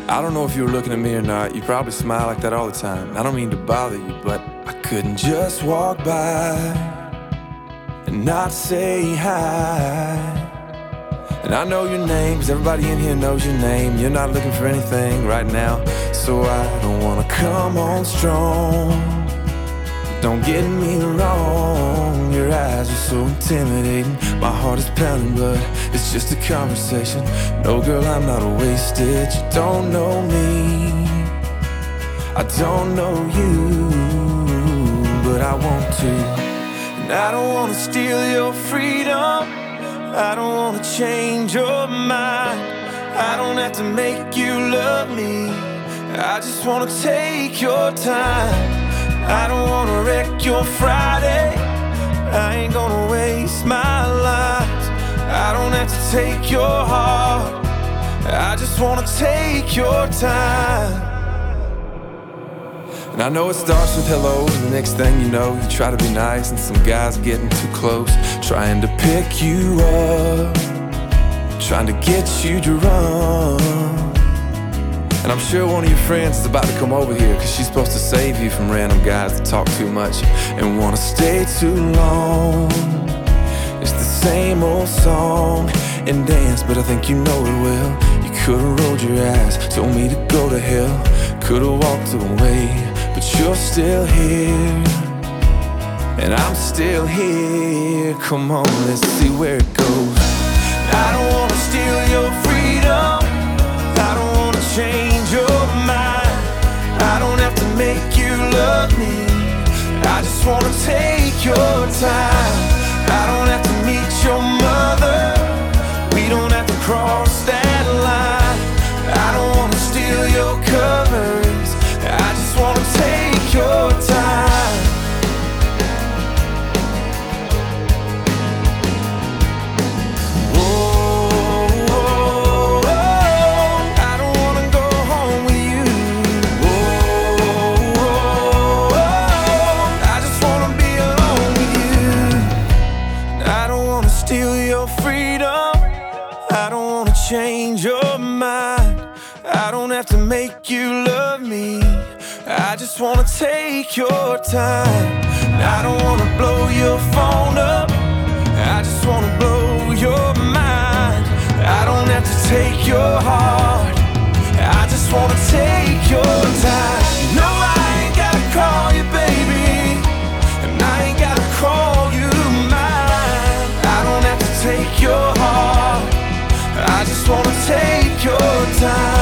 I don't know if you were looking at me or not. You probably smile like that all the time. I don't mean to bother you, but I couldn't just walk by and not say hi. And I know your name, 'cause everybody in here knows your name. You're not looking for anything right now, so I don't wanna come on strong. Don't get me wrong, your eyes are so intimidating. My heart is pounding, but it's just a conversation. No, girl, I'm not wasted. You don't know me, I don't know you, but I want to. And I don't wanna steal your freedom, I don't wanna change your mind. I don't have to make you love me, I just wanna take your time. I don't wanna wreck your Friday, I ain't gonna waste my life. I don't have to take your heart, I just wanna take your time. And I know it starts with hello, and the next thing you know, you try to be nice, and some guy's getting too close, trying to pick you up, trying to get you drunk. And I'm sure one of your friends is about to come over here, 'cause she's supposed to save you from random guys that talk too much and wanna stay too long. It's the same old song and dance, but I think you know it well. You could've rolled your eyes, told me to go to hell, could've walked away, but you're still here, and I'm still here. Come on, let's see where it goes. I don't wanna steal your freedom, I don't wanna change your mind. I don't have to make you love me, I just wanna take your time. I don't have to meet your mother, we don't have to cross that line. I don't wanna steal your covers, I just wanna take your time. Change your mind, I don't have to make you love me, I just wanna take your time. I don't wanna blow your phone up, I just wanna blow your mind. I don't have to take your heart, I just wanna take your time. No, I ain't gotta call you baby, and I ain't gotta call you mine. I don't have to take your heart, I just wanna take your time.